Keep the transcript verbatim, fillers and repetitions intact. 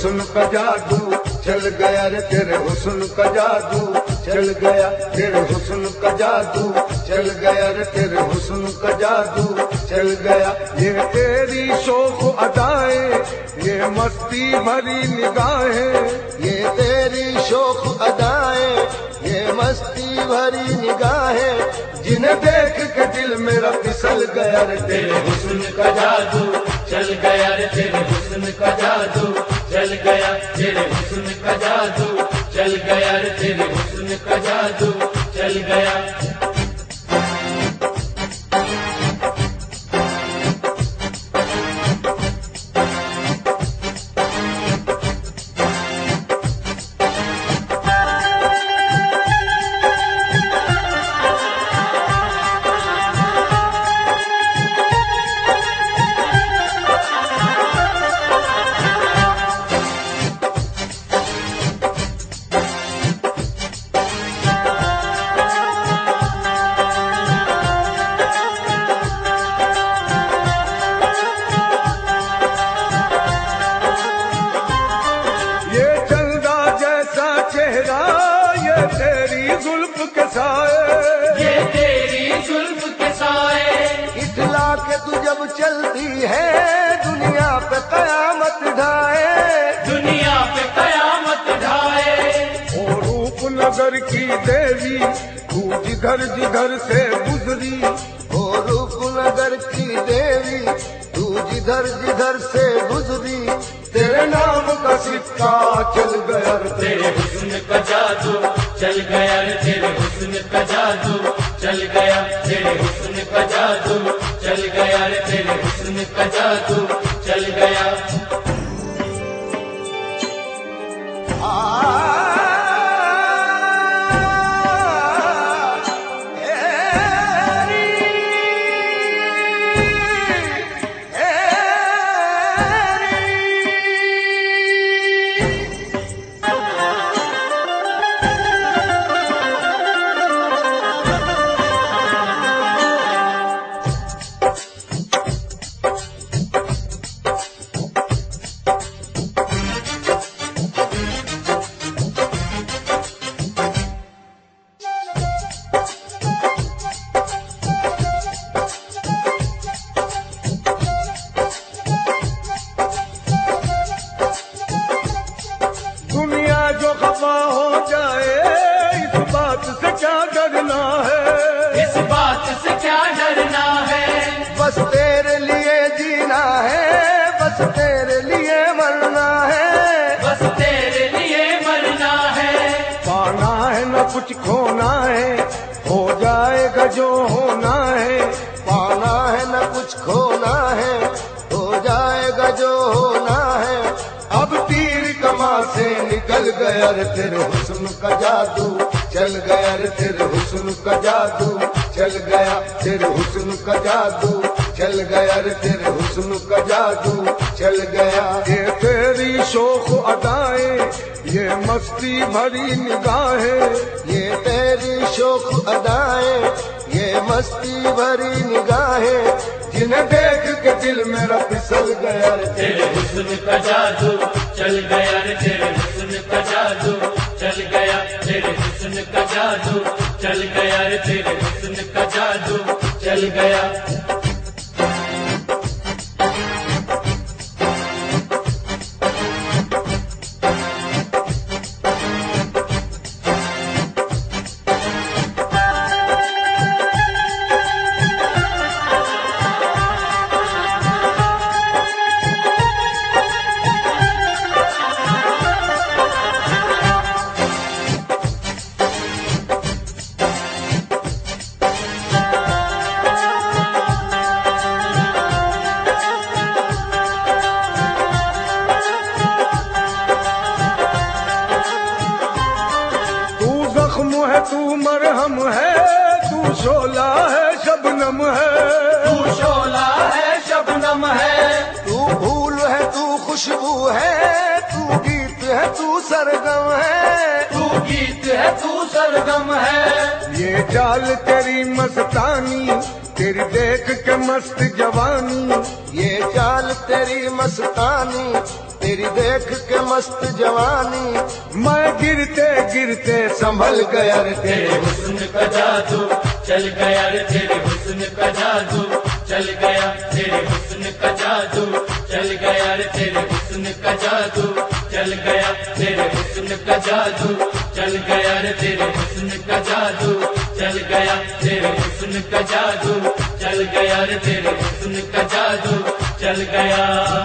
हुस्न का जादू चल गया रे, तेरे हुस्न का जादू चल गया, तेरे हुस्न का जादू चल गया रे, तेरे हुस्न का जादू चल गया। ये तेरी शौक अदाएं, ये मस्ती भरी निगाहें, ये तेरी शौक अदाएं, ये मस्ती भरी निगाहें, जिन्हें देख के दिल मेरा फिसल गया रे, तेरे हुस्न का जादू चल गया रे, तेरे हुस्न का जादू चल गया, तेरे हुस्न का जादू चल गया रे, तेरे हुस्न का जादू चल गया। ये तेरी जुल्फ के साए, ये तेरी जुल्फ के साए, इठला के तू जब चलती है दुनिया पे कयामत ढाए, दुनिया पे कयामत ढाए। ओ रूपनगर की देवी तू जिधर जिधर से गुजरी, ओ रूपनगर की देवी तू जिधर जिधर से गुजरी, तेरे नाम का सिक्का चल गया रे, तेरे हुस्न का जादू चल गया रे, तेरे हुस्न का जादू चल गया, तेरे हुस्न का जादू चल गया रे, तेरे हुस्न का जादू चल गया। हो जाए इस बात से क्या डरना है, इस बात से क्या डरना है, बस तेरे लिए जीना है, बस तेरे लिए मरना है, बस तेरे लिए मरना है। पाना है न कुछ खोना है, हो जाएगा जो होना है, पाना है न कुछ खोना है, हो जाएगा जो होना है। अब तीर कमा से निकल गया रे, तेरे हुस्न का जादू चल गया रे, तेरे हुस्न का जादू चल गया, तेरे हुस्न का जादू चल गया रे, तेरे हुस्न का जादू चल गया। ये तेरी शौक अदाएं, ये मस्ती भरी निगाहें, ये तेरी शौक अदाएं, ये मस्ती भरी निगाहें, जिन्हें देख के दिल मेरा फिसल गया रे, तेरे हुस्न का जादू चल गया रे, तेरे हुस्न का जादू चल गया, तेरे हुस्न का जादू चल गया रे, तेरे हुस्न का जादू चल गया। तू मरहम है, तू शोला है शबनम है, तू शोला है शबनम है, तू फूल है तू खुशबू है, तू गीत है तू सरगम है, तू गीत है तू सरगम है। ये चाल तेरी मस्तानी, तेरी देख के मस्त जवानी, ये चाल तेरी मस्तानी, तेरी देख के मस्त जवानी मैं गिरते गिरते संभल गया रे तेरे तेरे हुस्न का जादू चल गया रे तेरे हुस्न का जादू चल गया तेरे हुस्न का जादू चल गया रे तेरे हुस्न का जादू चल गया तेरे हुस्न का जादू चल गया रे तेरे हुस्न का जादू चल गया तेरे हुस्न का जादू चल गया रे तेरे हुस्न का जादू चल गया।